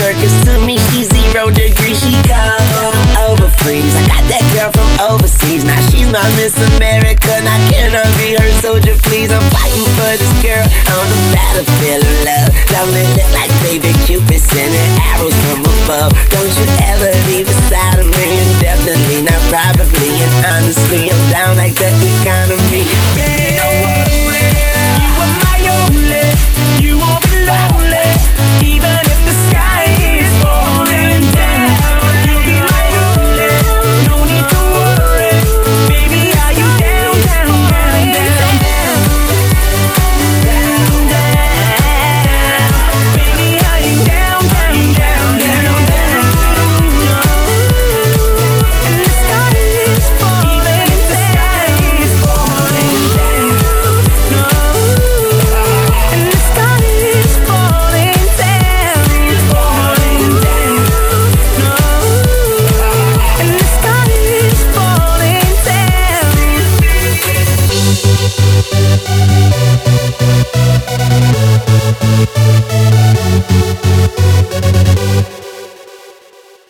Cause to me she's 0 degrees, she cold over freeze. I got that girl from overseas, now she's my Miss America. Now can I be her soldier, please? I'm fighting for this girl on the battlefield of love. Don't it look like baby Cupid sending arrows from above? Don't you ever leave beside of me, and definitely not probably. And honestly, I'm down like the economy.